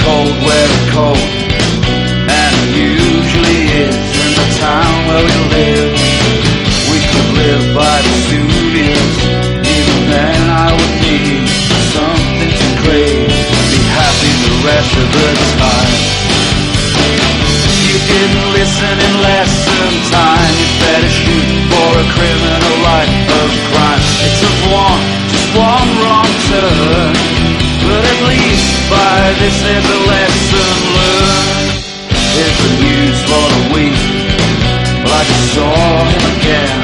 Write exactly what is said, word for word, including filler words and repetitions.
cold where it's cold, and it usually is in the town where we live. We could live by the studios, even then I would need something to crave, be happy the rest of the time. You didn't listen in lesson time, you better shoot for a criminal life of crime. It's a one, just one wrong turn, but at least by this there's a lesson learned. Here's the news for the week, well I just saw him again.